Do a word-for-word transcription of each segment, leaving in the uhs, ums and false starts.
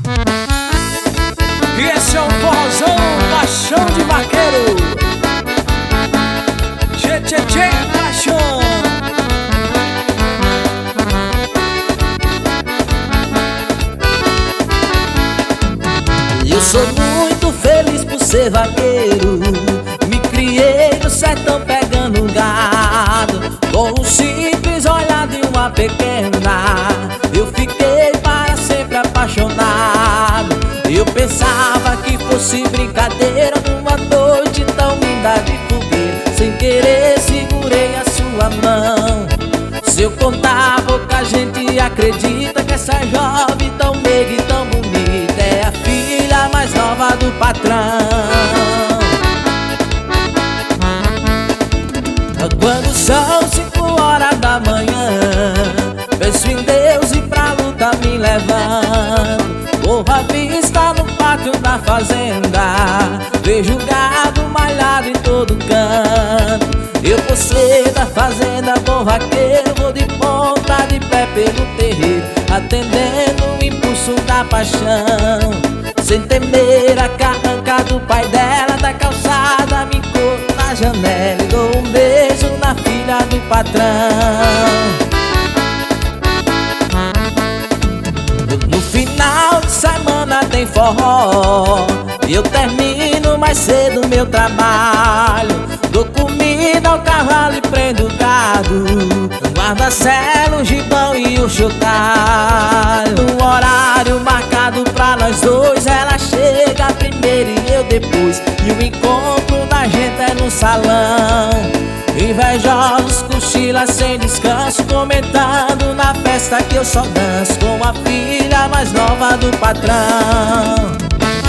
E esse é um forrozão, paixão de vaqueiro. Tchê, tchê, tchê, paixão. Eu sou muito feliz por ser vaqueiro. Me criei no sertão pegando gado. Com um simples olhar de uma pequena, eu fiquei para sempre apaixonado. Eu pensava que fosse brincadeira numa noite tão linda de fogueira. Sem querer segurei a sua mão. Se eu contar, pouca gente acredita que essa jovem tão meiga e tão bonita é a filha mais nova do patrão. Quando são cinco horas da manhã, penso em Deus e pra luta me levando. Corro à vista no pátio da fazenda, vejo gado malhado em todo canto. Eu por ser da fazenda, bom vaqueiro, vou de ponta de pé pelo terreiro, atendendo o impulso da paixão. Sem temer a carranca do pai dela, da calçada me encosto na janela e dou um beijo na filha do patrão. No final de semana tem forró e eu termino mais cedo meu trabalho. Dou comida ao cavalo e prendo o gado, guardo a sela, o gibão e o chocalho. No horário marcado pra nós dois, ela chega primeiro e eu depois, e o encontro da gente é no salão. Invejosos cochilam sem descanso, comentando na festa que eu só danço com a filha mais nova do patrão.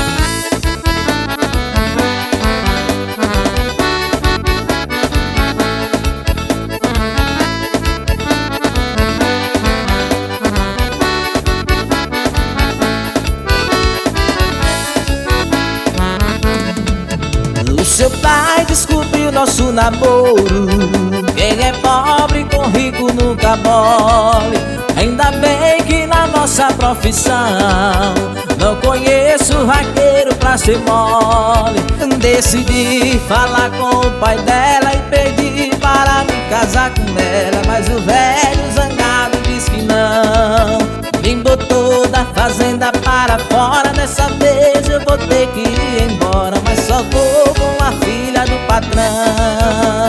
O seu pai descobriu nosso namoro. Quem é pobre com rico nunca mole. Ainda bem que na nossa profissão não conheço vaqueiro pra ser mole. Decidi falar com o pai dela e pedi para me casar com ela, mas o velho zangado disse que não. Me botou da fazenda para fora, dessa vez eu vou ter que ir embora, mas só vou com a filha do patrão.